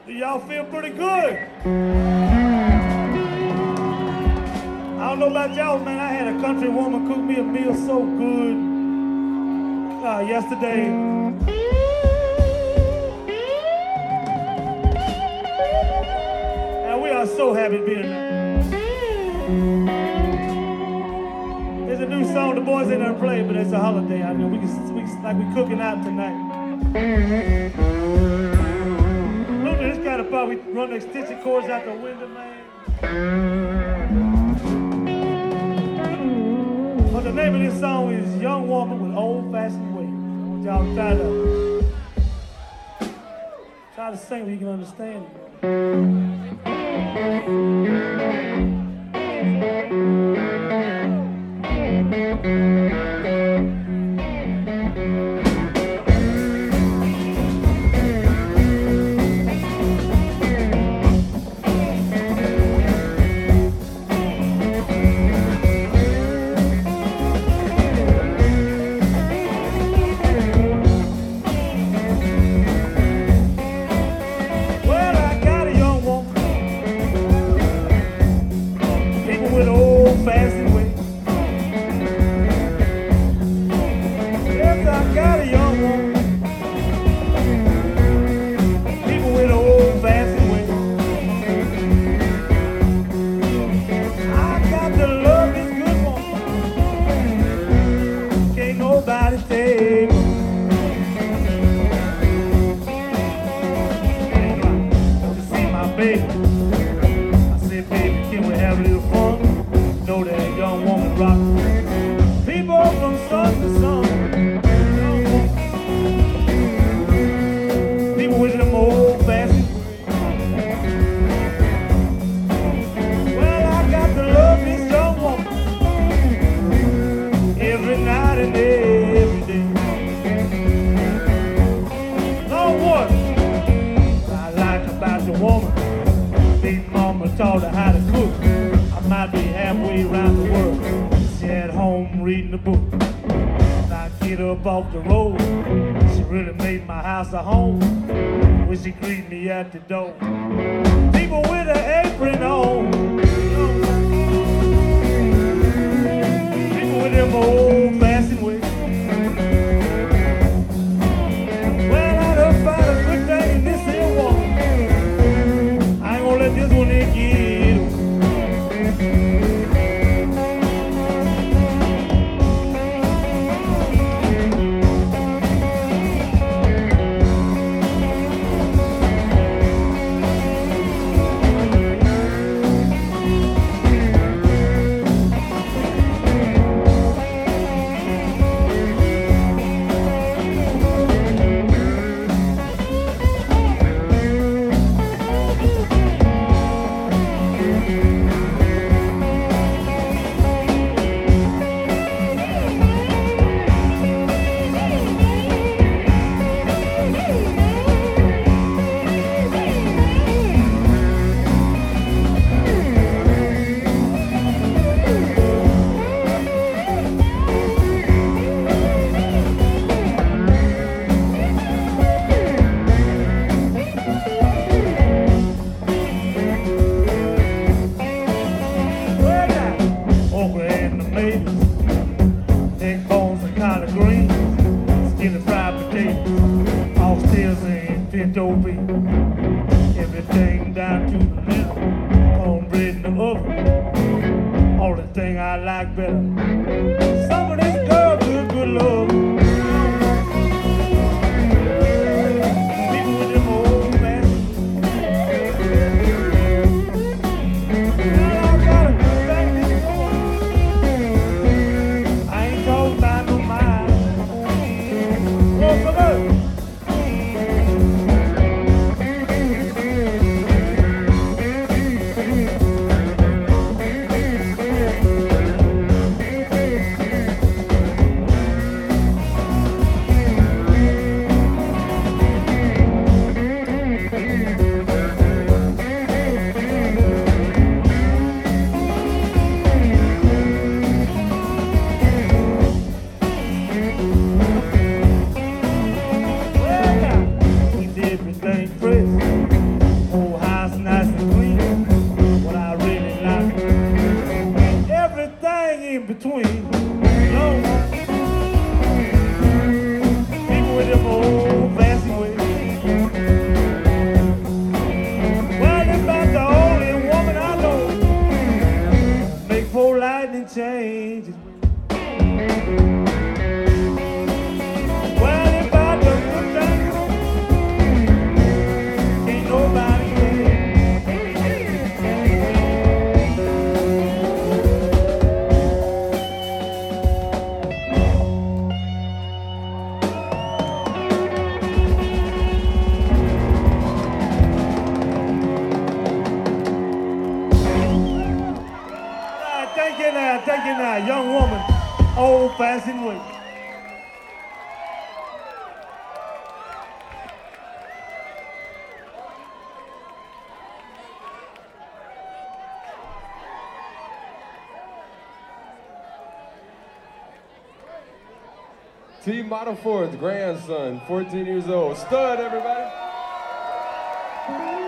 Y'all feel pretty good. I don't know about y'all, man. I had a country woman cook me a meal so good yesterday. And we are so happy to be here. There's a new song the boys ain't never played, but it's a holiday. I mean, we like we cooking out tonight. Look at this kind of part. We run the extension cords out the window, man. But the name of this song is Young Woman with Old-Fashioned Ways. I want y'all to try to sing so you can understand it. Off the road, she really made my house a home. When she greeted me at the door, people with an apron on, people with them old-fashioned ways. Well, I done found a good thing in this here woman. I ain't gonna let this one in get everything down to the middle, cornbread in the oven, only thing I like better, some of this girl good love. People with them old fashioned. Well, I got a good thing this morning. I ain't talking about no mind. Oh, come on. by a young woman, old-fashioned way. T. Model Ford's grandson, 14 years old. Stud, everybody.